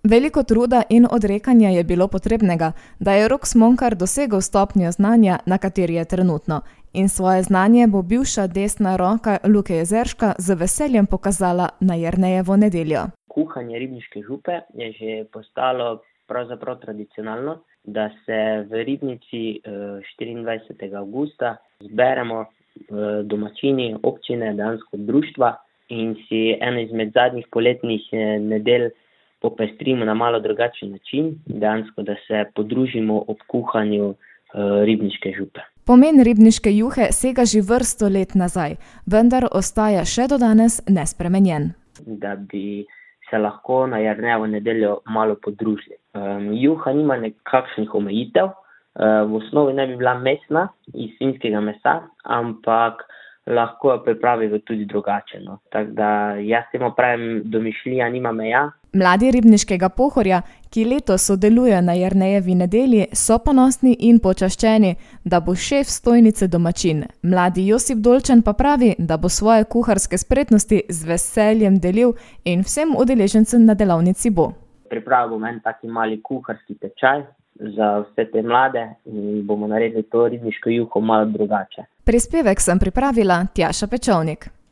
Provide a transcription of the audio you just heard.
Veliko truda in odrekanja je bilo potrebnega, da je Rok Smonkar dosegel stopnjo znanja, na kateri je trenutno. In svoje znanje bo bivša desna roka Luke Jezerška z veseljem pokazala na Jernejevo nedeljo. Kuhanje ribniške župe je že postalo pravzaprav tradicionalno, da se v Ribnici 24. avgusta zberemo domačini občine, dejansko društva in si eno izmed zadnjih poletnih nedelj popestrimo na malo drugačen način, dejansko da se podružimo ob kuhanju ribniške župe. Pomen ribniške juhe sega že vrsto let nazaj, vendar ostaja še do danes nespremenjen. Da bi se lahko na Jernejevo nedeljo malo podružili. Juha nima nekakšnih omejitev, v osnovi ne bi bila mesna iz svinjskega mesa, ampak lahko jo pripravijo tudi drugače. No. Tako da jaz temu pravim, domišljija nima meja. Mladi Ribniškega Pohorja, ki letos sodelujejo na Jernejevi nedelji, so ponosni in počaščeni, da bo šef stojnice domačin. Mladi Josip Dolčan pa pravi, da bo svoje kuharske spretnosti z veseljem delil in vsem udeležencem na delavnici bo. Pripravil bom en taki mali kuharski tečaj za vse te mlade in bomo naredili to ribniško juho malo drugače. Prispevek sem pripravila Tjaša Pečovnik.